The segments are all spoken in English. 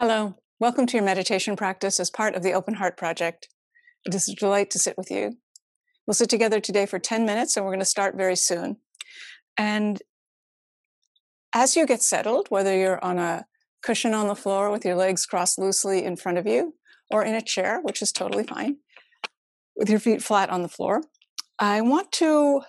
Hello. Welcome to your meditation practice as part of the Open Heart Project. It is a delight to sit with you. We'll sit together today for 10 minutes and we're going to start very soon. And as you get settled, whether you're on a cushion on the floor with your legs crossed loosely in front of you or in a chair, which is totally fine, with your feet flat on the floor, I want to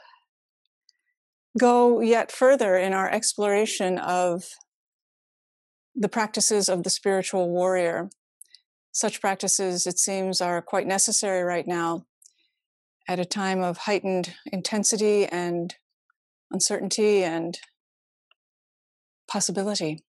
go yet further in our exploration of the practices of the spiritual warrior. Such practices, it seems, are quite necessary right now at a time of heightened intensity and uncertainty and possibility.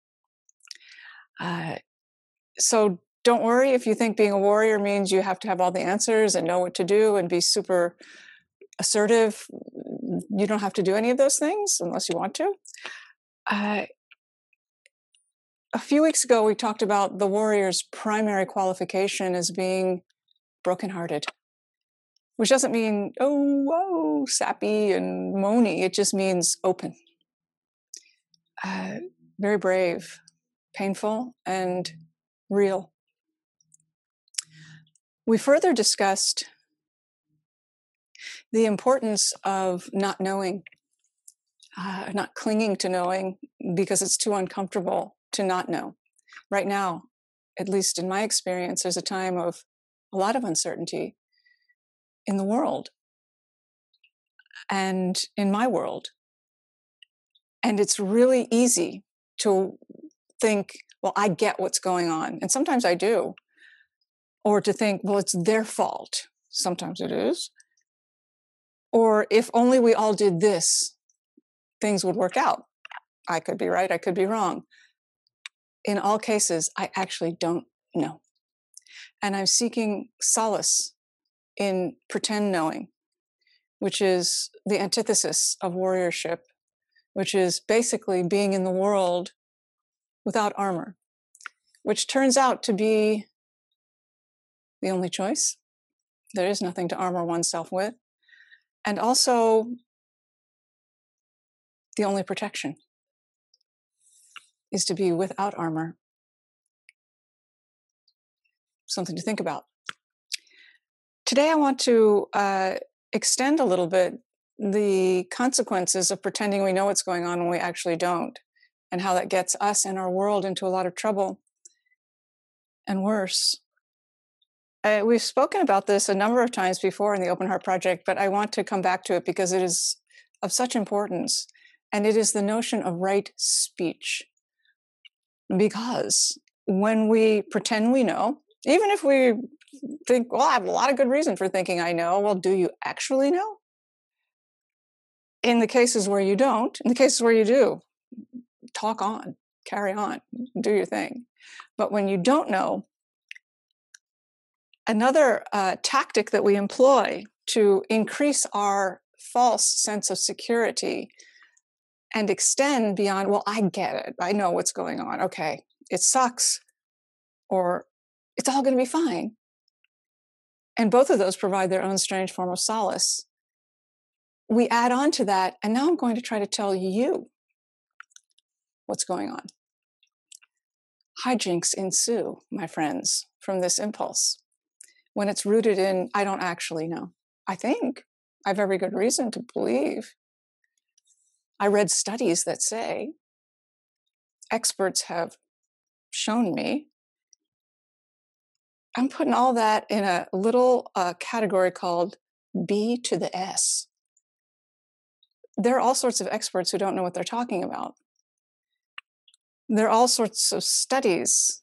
So don't worry if you think being a warrior means you have to have all the answers and know what to do and be super assertive. You don't have to do any of those things unless you want to. A few weeks ago, we talked about the warrior's primary qualification as being brokenhearted, which doesn't mean, oh, whoa, sappy and moany. It just means open. Very brave, painful, and real. We further discussed the importance of not knowing, not clinging to knowing because it's too uncomfortable to not know. Right now, at least in my experience, there's a time of a lot of uncertainty in the world and in my world. And it's really easy to think, well, I get what's going on. And sometimes I do. Or to think, well, it's their fault. Sometimes it is. Or if only we all did this, things would work out. I could be right, I could be wrong. In all cases, I actually don't know. And I'm seeking solace in pretend knowing, which is the antithesis of warriorship, which is basically being in the world without armor, which turns out to be the only choice. There is nothing to armor oneself with. And also the only protection is to be without armor. Something to think about. Today I want to extend a little bit the consequences of pretending we know what's going on when we actually don't, and how that gets us and our world into a lot of trouble and worse. We've spoken about this a number of times before in the Open Heart Project, but I want to come back to it because it is of such importance, and it is the notion of right speech. Because when we pretend we know, even if we think, well, I have a lot of good reason for thinking I know, well, do you actually know? In the cases where you don't, in the cases where you do, talk on, carry on, do your thing. But when you don't know, another tactic that we employ to increase our false sense of security and extend beyond, well, I get it, I know what's going on, okay, it sucks, or it's all going to be fine. And both of those provide their own strange form of solace. We add on to that, and now I'm going to try to tell you what's going on. Hijinks ensue, my friends, from this impulse, when it's rooted in, I don't actually know. I think I have every good reason to believe. I read studies that say, experts have shown me. I'm putting all that in a little category called B to the S. There are all sorts of experts who don't know what they're talking about. There are all sorts of studies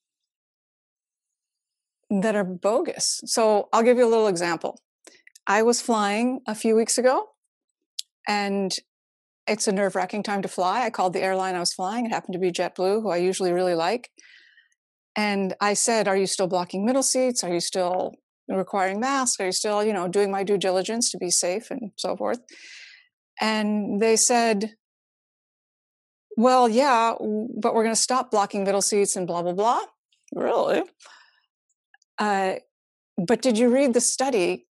that are bogus. So I'll give you a little example. I was flying a few weeks ago, and it's a nerve-wracking time to fly. I called the airline I was flying. It happened to be JetBlue, who I usually really like. And I said, are you still blocking middle seats? Are you still requiring masks? Are you still, doing my due diligence to be safe and so forth? And they said, well, yeah, but we're going to stop blocking middle seats and blah, blah, blah. Really? But did you read the study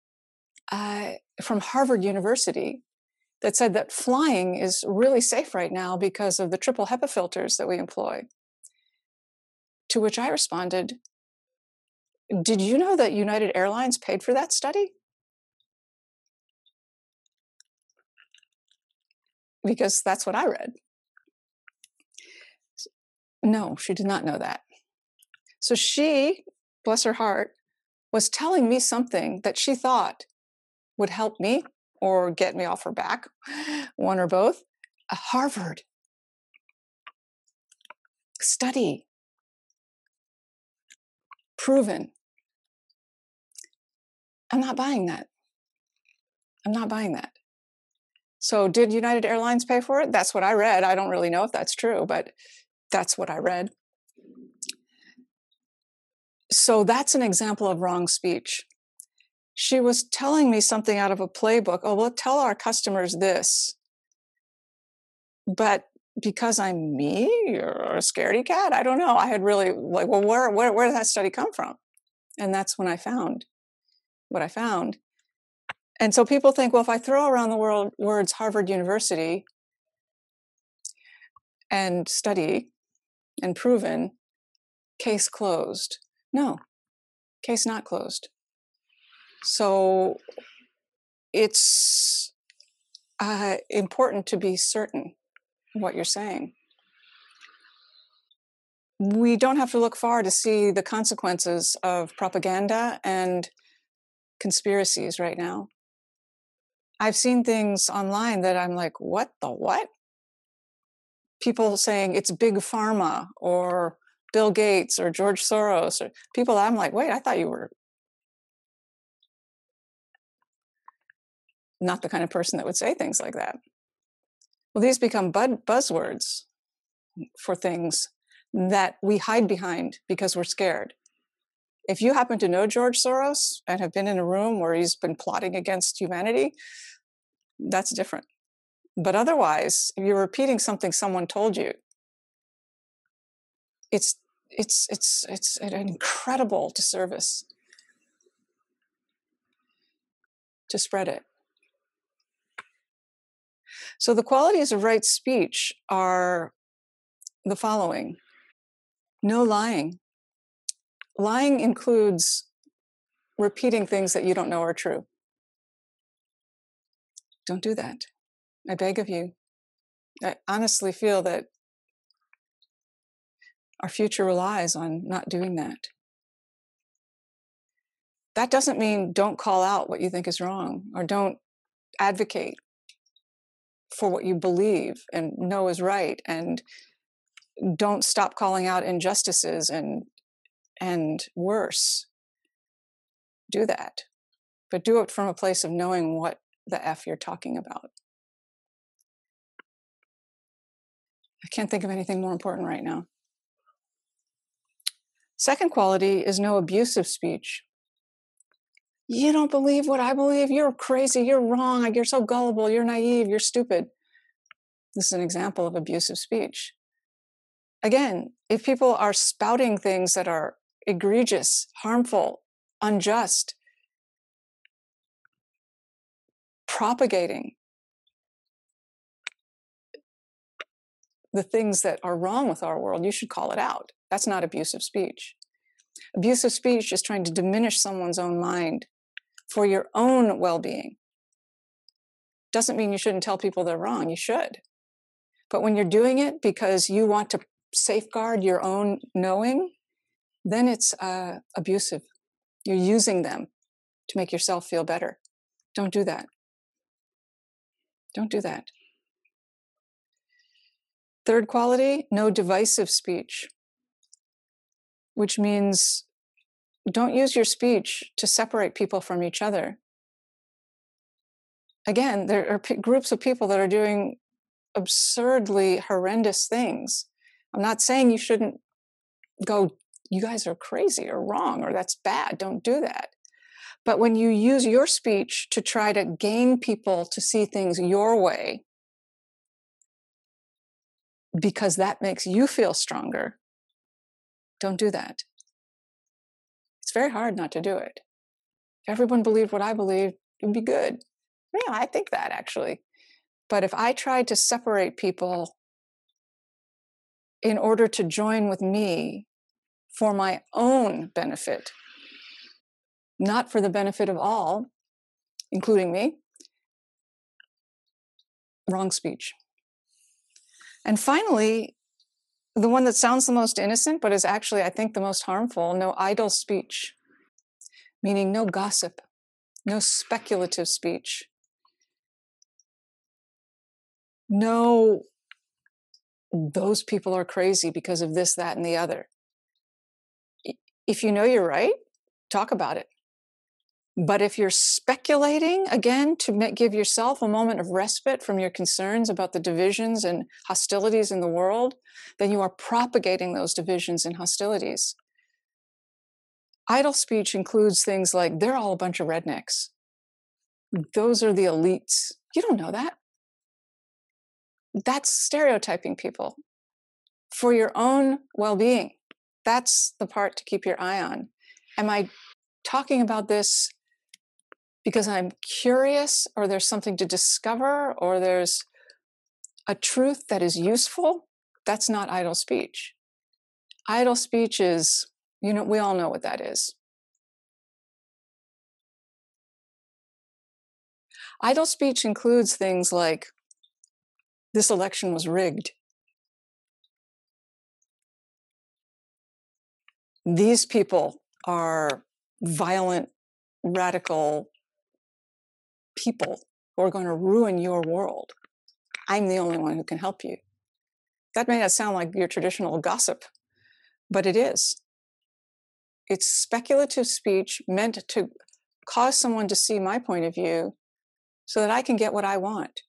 from Harvard University that said that flying is really safe right now because of the triple HEPA filters that we employ? To which I responded, did you know that United Airlines paid for that study? Because that's what I read. No, she did not know that. So she, bless her heart, was telling me something that she thought would help me or get me off her back, one or both. A Harvard study, proven. I'm not buying that. I'm not buying that. So did United Airlines pay for it? That's what I read. I don't really know if that's true, but that's what I read. So that's an example of wrong speech. She was telling me something out of a playbook. Oh, we'll tell our customers this. But because I'm me or a scaredy cat, I don't know. I had really like, well, where did that study come from? And that's when I found what I found. And so people think, well, if I throw around the words Harvard University and study and proven, case closed. No, case not closed. So it's important to be certain of what you're saying. We don't have to look far to see the consequences of propaganda and conspiracies right now. I've seen things online that I'm like, what the what? People saying it's big pharma or Bill Gates or George Soros or people. I'm like, wait, I thought you were not the kind of person that would say things like that. Well, these become buzzwords for things that we hide behind because we're scared. If you happen to know George Soros and have been in a room where he's been plotting against humanity, that's different. But otherwise, if you're repeating something someone told you, it's an incredible disservice to spread it. So the qualities of right speech are the following. No lying. Lying includes repeating things that you don't know are true. Don't do that. I beg of you. I honestly feel that our future relies on not doing that. That doesn't mean don't call out what you think is wrong or don't advocate for what you believe and know is right, and don't stop calling out injustices and worse. Do that, but do it from a place of knowing what the F you're talking about. I can't think of anything more important right now. Second quality is no abusive speech. You don't believe what I believe? You're crazy. You're wrong. You're so gullible. You're naive. You're stupid. This is an example of abusive speech. Again, if people are spouting things that are egregious, harmful, unjust, propagating the things that are wrong with our world, you should call it out. That's not abusive speech. Abusive speech is trying to diminish someone's own mind for your own well-being. Doesn't mean you shouldn't tell people they're wrong. You should. But when you're doing it because you want to safeguard your own knowing, then it's abusive. You're using them to make yourself feel better. Don't do that. Don't do that. Third quality, no divisive speech, which means don't use your speech to separate people from each other. Again, there are groups of people that are doing absurdly horrendous things. I'm not saying you shouldn't go, you guys are crazy or wrong or that's bad. Don't do that. But when you use your speech to try to gain people to see things your way, because that makes you feel stronger, don't do that. It's very hard not to do it. If everyone believed what I believe, it would be good. Yeah, I think that actually. But if I tried to separate people in order to join with me, for my own benefit, not for the benefit of all, including me, wrong speech. And finally, the one that sounds the most innocent, but is actually, I think, the most harmful, no idle speech, meaning no gossip, no speculative speech, no, those people are crazy because of this, that, and the other. If you know you're right, talk about it. But if you're speculating, again, to give yourself a moment of respite from your concerns about the divisions and hostilities in the world, then you are propagating those divisions and hostilities. Idle speech includes things like, they're all a bunch of rednecks. Those are the elites. You don't know that. That's stereotyping people for your own well-being. That's the part to keep your eye on. Am I talking about this because I'm curious, or there's something to discover, or there's a truth that is useful? That's not idle speech. Idle speech is, we all know what that is. Idle speech includes things like, this election was rigged. These people are violent, radical people who are going to ruin your world. I'm the only one who can help you. That may not sound like your traditional gossip, but it is. It's speculative speech meant to cause someone to see my point of view so that I can get what I want.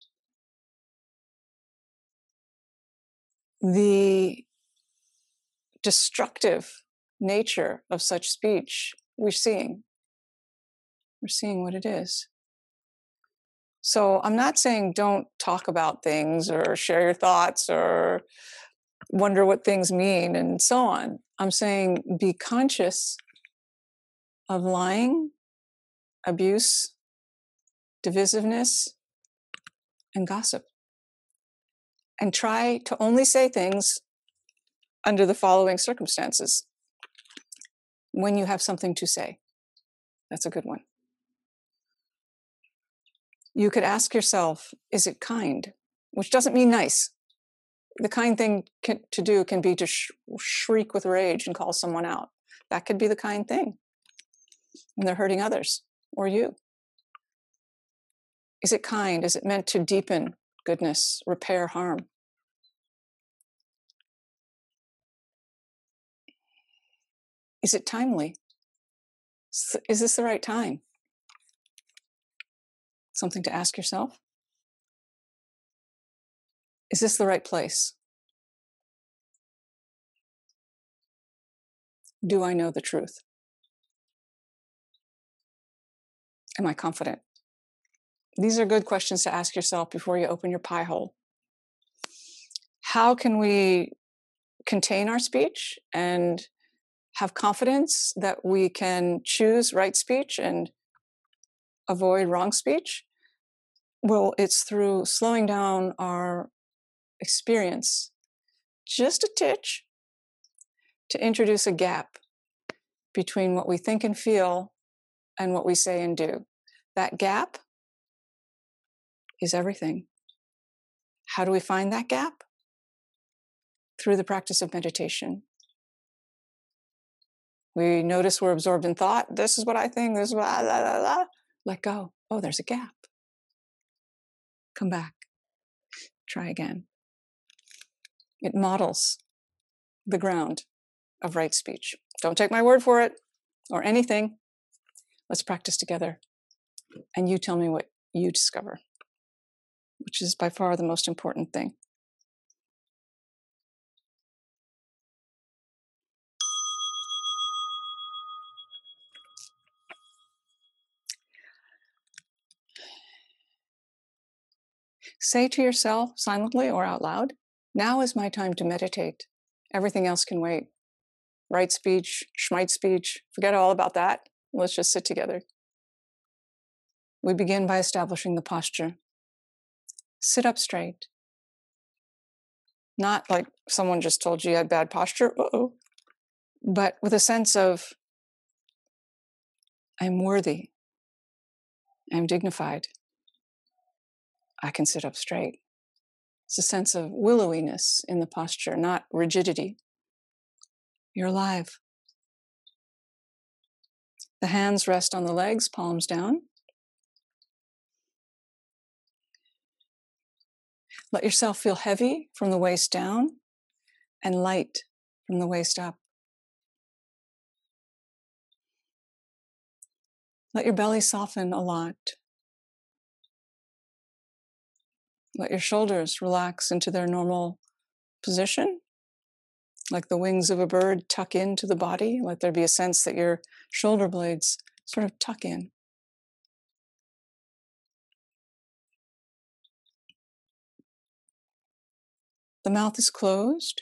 The destructive nature of such speech, we're seeing what it is. So I'm not saying don't talk about things or share your thoughts or wonder what things mean and so on. I'm saying be conscious of lying, abuse, divisiveness, and gossip. And try to only say things under the following circumstances. When you have something to say. That's a good one. You could ask yourself, is it kind? Which doesn't mean nice. The kind thing to do can be to shriek with rage and call someone out. That could be the kind thing when they're hurting others or you. Is it kind? Is it meant to deepen goodness, repair harm? Is it timely? Is this the right time? Something to ask yourself. Is this the right place? Do I know the truth? Am I confident? These are good questions to ask yourself before you open your pie hole. How can we contain our speech and have confidence that we can choose right speech and avoid wrong speech? Well, it's through slowing down our experience just a titch to introduce a gap between what we think and feel and what we say and do. That gap is everything. How do we find that gap? Through the practice of meditation. We notice we're absorbed in thought. This is what I think. This is what let go. Oh, there's a gap. Come back. Try again. It models the ground of right speech. Don't take my word for it or anything. Let's practice together. And you tell me what you discover, which is by far the most important thing. Say to yourself silently or out loud, now is my time to meditate. Everything else can wait. Right speech, schmite speech, forget all about that. Let's just sit together. We begin by establishing the posture. Sit up straight. Not like someone just told you you had bad posture. Uh-oh. but with a sense of, I'm worthy, I'm dignified, I can sit up straight. It's a sense of willowiness in the posture, not rigidity. You're alive. The hands rest on the legs, palms down. Let yourself feel heavy from the waist down and light from the waist up. Let your belly soften a lot. Let your shoulders relax into their normal position, like the wings of a bird tuck into the body. Let there be a sense that your shoulder blades sort of tuck in. The mouth is closed.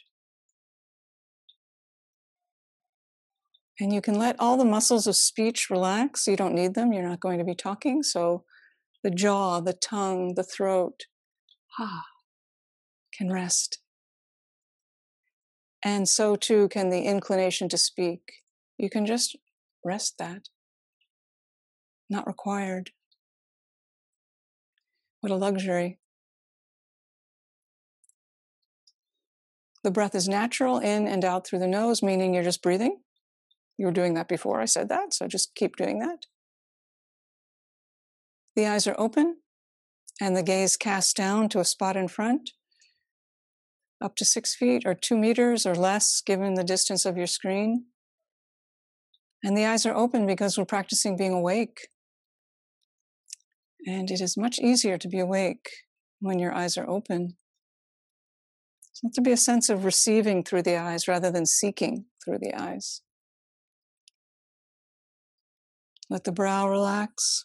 And you can let all the muscles of speech relax. You don't need them. You're not going to be talking. So the jaw, the tongue, the throat, can rest. And so too can the inclination to speak. You can just rest that. Not required. What a luxury. The breath is natural in and out through the nose, meaning you're just breathing. You were doing that before I said that, so just keep doing that. The eyes are open and the gaze cast down to a spot in front, up to 6 feet or 2 meters or less, given the distance of your screen. And the eyes are open because we're practicing being awake. And it is much easier to be awake when your eyes are open. So let there be a sense of receiving through the eyes rather than seeking through the eyes. Let the brow relax.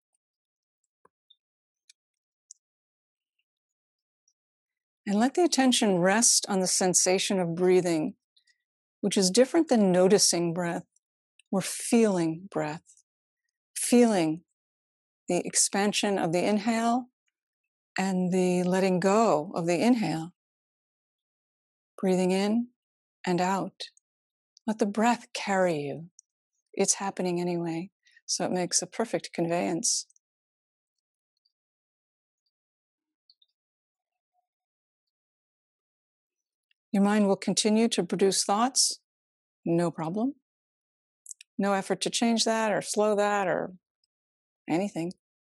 And let the attention rest on the sensation of breathing, which is different than noticing breath. We're feeling breath, feeling the expansion of the inhale and the letting go of the inhale. Breathing in and out. Let the breath carry you. It's happening anyway, so it makes a perfect conveyance. Your mind will continue to produce thoughts, no problem. No effort to change that or slow that or anything.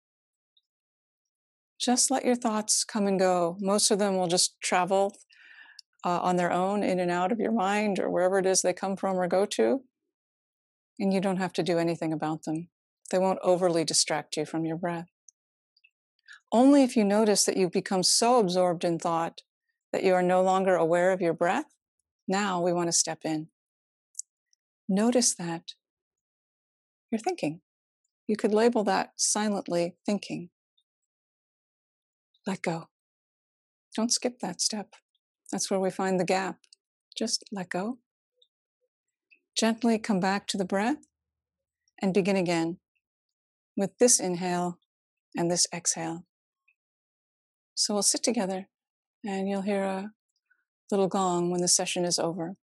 Just let your thoughts come and go. Most of them will just travel on their own in and out of your mind or wherever it is they come from or go to. And you don't have to do anything about them. They won't overly distract you from your breath. Only if you notice that you've become so absorbed in thought that you are no longer aware of your breath, now we want to step in. Notice that you're thinking. You could label that silently thinking. Let go. Don't skip that step. That's where we find the gap. Just let go. Gently come back to the breath and begin again with this inhale and this exhale. So we'll sit together and you'll hear a little gong when the session is over.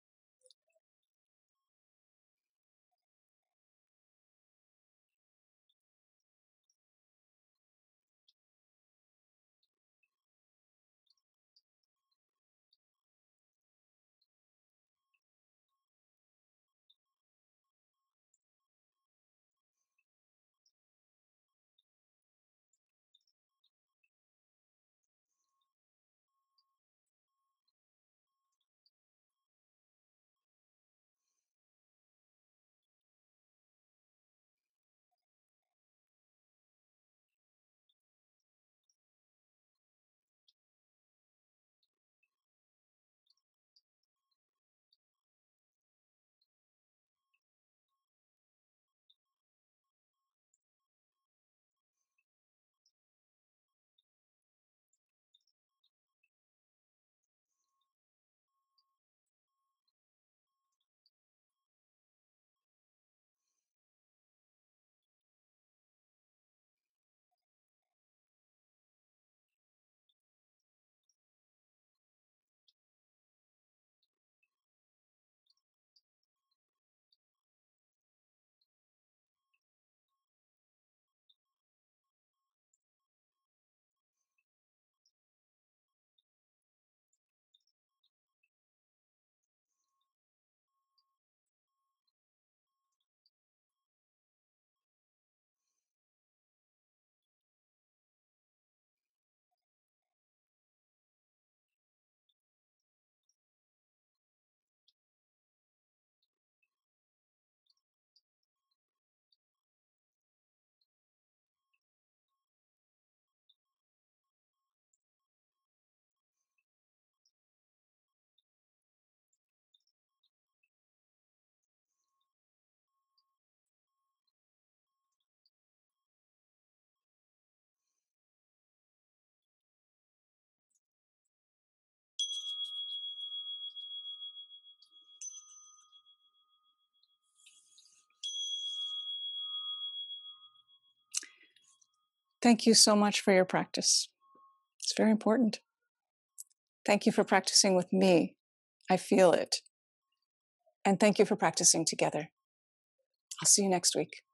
Thank you so much for your practice. It's very important. Thank you for practicing with me. I feel it. And thank you for practicing together. I'll see you next week.